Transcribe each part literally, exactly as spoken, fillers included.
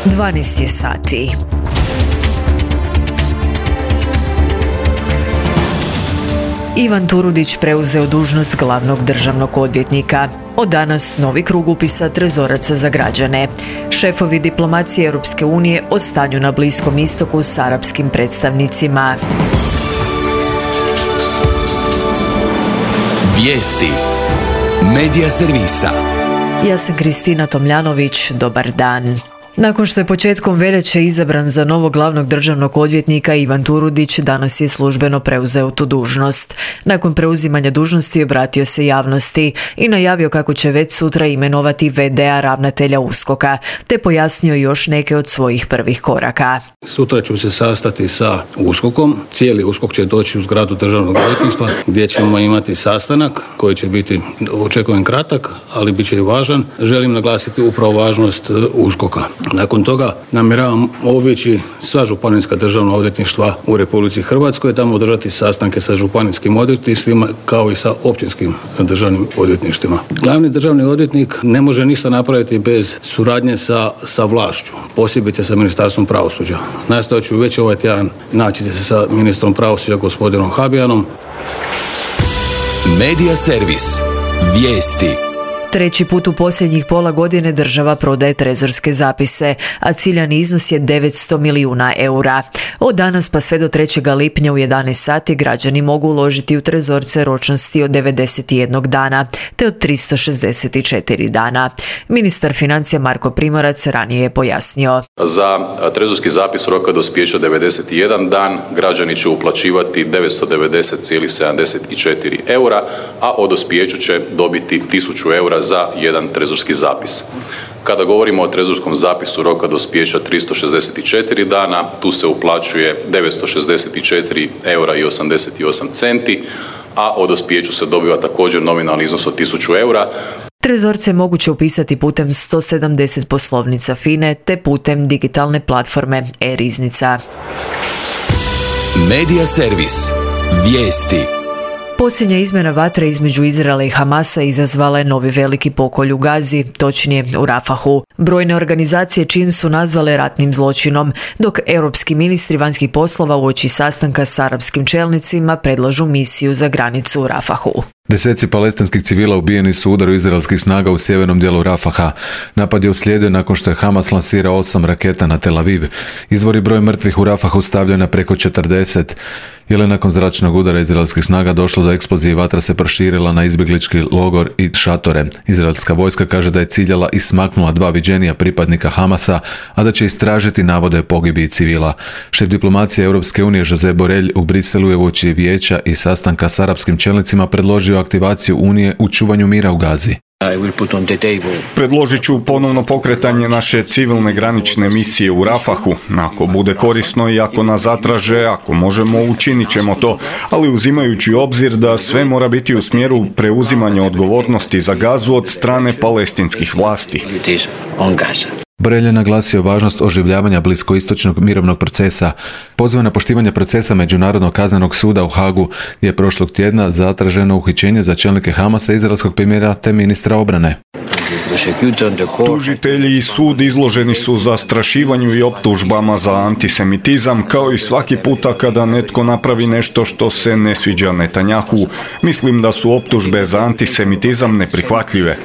dvanaest je sati. Ivan Turudić preuzeo dužnost glavnog državnog odvjetnika. Od danas novi krug upisa trezoraca za građane. Šefovi diplomacije Europske unije o stanju na Bliskom istoku s arapskim predstavnicima. Vijesti Medija servisa. Ja sam Kristina Tomljanović, dobar dan. Nakon što je početkom veljače izabran za novog glavnog državnog odvjetnika, Ivan Turudić danas je službeno preuzeo tu dužnost. Nakon preuzimanja dužnosti obratio se javnosti i najavio kako će već sutra imenovati ve de a ravnatelja uskoka, te pojasnio još neke od svojih prvih koraka. Sutra ću se sastati sa uskokom. Cijeli uskok će doći u zgradu državnog odvjetništva gdje ćemo imati sastanak koji će biti, očekujem, kratak, ali bit će i važan. Želim naglasiti upravo važnost uskoka. Nakon toga namjeravam obići sva županijska državna odvjetništva u Republici Hrvatskoj, tamo održati sastanke sa županijskim odvjetništvima kao i sa općinskim državnim odvjetništvima. Glavni državni odvjetnik ne može ništa napraviti bez suradnje sa, sa vlašću, posebice sa Ministarstvom pravosuđa. Nastojat ću već ovaj tjedan naći se sa ministrom pravosuđa gospodinom Habijanom. Medija servis. Vijesti. Treći put u posljednjih pola godine država prodaje trezorske zapise, a ciljani iznos je devetsto milijuna eura. Od danas pa sve do trećeg lipnja u jedanaest sati građani mogu uložiti u trezorce ročnosti od devedeset jedan dana, te od tristo šezdeset četiri dana. Ministar financija Marko Primorac ranije je pojasnio. Za trezorski zapis roka dospijeća devedeset jedan dan građani će uplaćivati devetsto devedeset zarez sedamdeset četiri eura, a o dospijeću će dobiti tisuću eura za jedan trezorski zapis. Kada govorimo o trezorskom zapisu roka dospijeća tristo šezdeset četiri dana, tu se uplaćuje devetsto šezdeset četiri eura i osamdeset osam centi, a o dospijeću se dobiva također nominalni iznos od tisuću eura. Trezorce je moguće upisati putem sto sedamdeset poslovnica FINE te putem digitalne platforme e-riznica. Medija servis. Vijesti. Posljednja izmjena vatre između Izraela i Hamasa izazvala je novi veliki pokolj u Gazi, točnije u Rafahu. Brojne organizacije čin su nazvale ratnim zločinom, dok europski ministri vanjskih poslova uoči sastanka s arapskim čelnicima predlažu misiju za granicu u Rafahu. Deseci palestinskih civila ubijeni su u udaru izraelskih snaga u sjevernom dijelu Rafaha. Napad je uslijedio nakon što je Hamas lansirao osam raketa na Tel Aviv. Izvori broj mrtvih u Rafahu stavljaju na preko četrdeset. Jer je nakon zračnog udara izraelskih snaga došlo do eksplozije i vatra se proširila na izbjeglički logor i šatore. Izraelska vojska kaže da je ciljala i smaknula dva viđenija pripadnika Hamasa, a da će istražiti navode o pogibiji civila. Šef diplomacije Europske unije Josep Borrell u Briselu je uoči vijeća i sastanka s arapskim čelnicima predložio aktivaciju Unije u čuvanju mira u Gazi. Predložit ću ponovno pokretanje naše civilne granične misije u Rafahu. Ako bude korisno i ako nas zatraže, ako možemo, učinit ćemo to, ali uzimajući obzir da sve mora biti u smjeru preuzimanja odgovornosti za Gazu od strane palestinskih vlasti. Borrell je naglasio važnost oživljavanja bliskoistočnog mirovnog procesa. Pozvao na poštivanje procesa Međunarodnog kaznenog suda u Hagu, gdje je prošlog tjedna zatraženo uhićenje za čelnike Hamasa, izraelskog premijera te ministra obrane. Tužitelji i sud izloženi su zastrašivanju i optužbama za antisemitizam, kao i svaki puta kada netko napravi nešto što se ne sviđa Netanjahu. Mislim da su optužbe za antisemitizam neprihvatljive.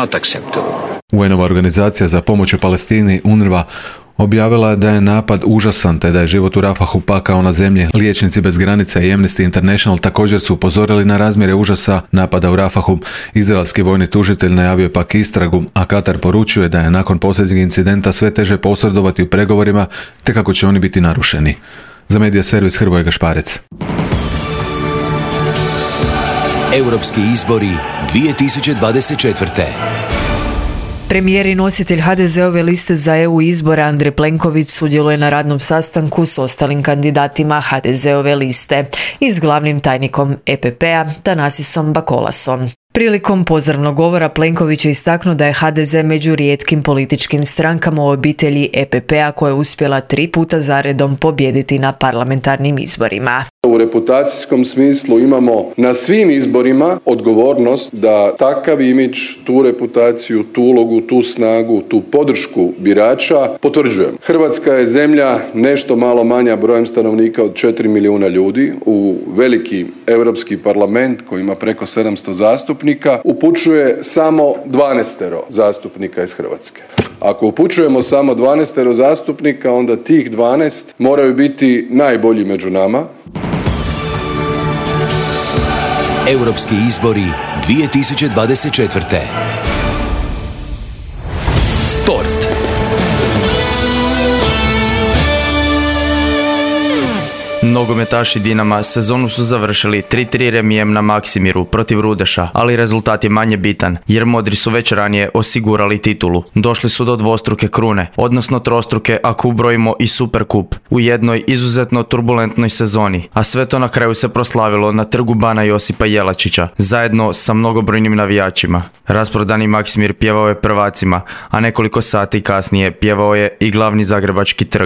U en-ova organizacija za pomoć u Palestini, UNRWA, objavila je da je napad užasan te da je život u Rafahu pakao na zemlji. Liječnici bez granica i Amnesty International također su upozorili na razmjere užasa napada u Rafahu. Izraelski vojni tužitelj najavio je pak istragu, a Katar poručuje da je nakon posljednjeg incidenta sve teže posredovati u pregovorima te kako će oni biti narušeni. Za medija servis Hrvoje Gašparec. Europski izbori dvije tisuće dvadeset četvrte. Premijer i nositelj ha de ze-ove liste za e u izbore Andrej Plenković sudjeluje na radnom sastanku s ostalim kandidatima ha de ze-ove liste i s glavnim tajnikom e pe pe-a Tanasisom Bakolasom. Prilikom pozdravnog govora Plenković je istaknuo da je ha de ze među rijetkim političkim strankama u obitelji e pe pe-a koja je uspjela tri puta zaredom pobijediti na parlamentarnim izborima. U reputacijskom smislu imamo na svim izborima odgovornost da takav imidž, tu reputaciju, tu ulogu, tu snagu, tu podršku birača potvrđujemo. Hrvatska je zemlja nešto malo manja brojem stanovnika od četiri milijuna ljudi. U veliki europski parlament koji ima preko sedamsto zastupnika upućuje samo dvanaestero zastupnika iz Hrvatske. Ako upućujemo samo dvanaestero zastupnika, onda tih dvanaest moraju biti najbolji među nama. Europski izbori dvije tisuće dvadeset četvrte. Sport. Nogometaši Dinama sezonu su završili tri tri remijem na Maksimiru protiv Rudeša, ali rezultat je manje bitan, jer modri su već ranije osigurali titulu. Došli su do dvostruke krune, odnosno trostruke ako ubrojimo i Superkup, u jednoj izuzetno turbulentnoj sezoni, a sve to na kraju se proslavilo na trgu Bana Josipa Jelačića, zajedno sa mnogobrojnim navijačima. Rasprodani Maksimir pjevao je prvacima, a nekoliko sati kasnije pjevao je i glavni zagrebački trg.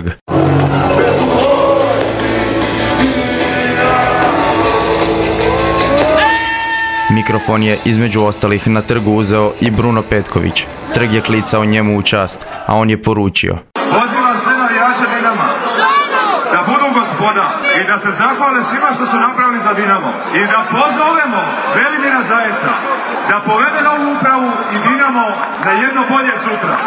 Mikrofon je između ostalih na trgu uzeo i Bruno Petković. Trg je klicao njemu u čast, a on je poručio: Pozivam sve navijače Dinama da budu gospoda i da se zahvale svima što su napravili za Dinamo i da pozovemo Velimira Zajeca da povede novu upravu i Dinamo na jedno bolje sutra.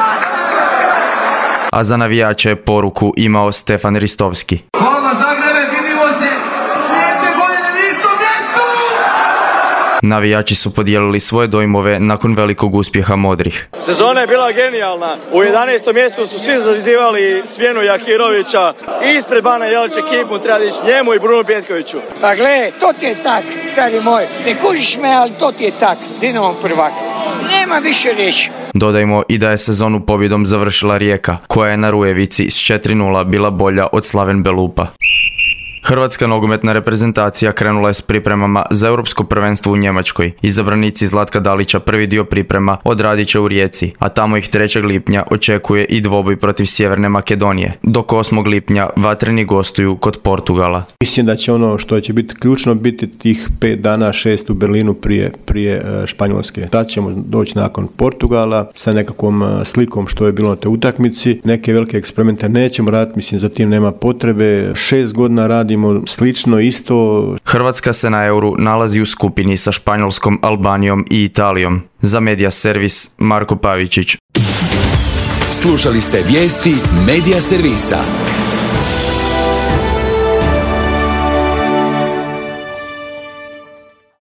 A za navijače je poruku imao Stefan Ristovski. Hvala Zagrebe, vidimo se sljedeće godine na istom mjestu! Navijači su podijelili svoje dojmove nakon velikog uspjeha modrih. Sezona je bila genijalna. U jedanaestom mjestu su svi zazivali smjenu Jakirovića. Ispred Bana Jelića ekipu treba dići njemu i Bruno Petkoviću. Pa gle, to ti je tak, stari moj. Ne kužiš me, ali to ti je tak. Dinamo prvak. Nema više riječi. Dodajmo i da je sezonu pobjedom završila Rijeka, koja je na Rujevici s četiri nula bila bolja od Slaven Belupa. Hrvatska nogometna reprezentacija krenula je s pripremama za europsko prvenstvo u Njemačkoj. Izabranici Zlatka Dalića prvi dio priprema odradit će u Rijeci, a tamo ih trećeg lipnja očekuje i dvoboj protiv Sjeverne Makedonije, dok osmog lipnja vatreni gostuju kod Portugala. Mislim da će ono što će biti ključno biti tih pet dana, šest u Berlinu prije, prije Španjolske. Tad ćemo doći nakon Portugala sa nekakvom slikom što je bilo na te utakmici. Neke velike eksperimente nećemo raditi, mislim za tim nema potrebe. Šest godina radimo slično isto. Hrvatska se na Euru nalazi u skupini sa Španjolskom, Albanijom i Italijom. Za Media Servis Marko Pavičić. Slušali ste vijesti Media Servisa.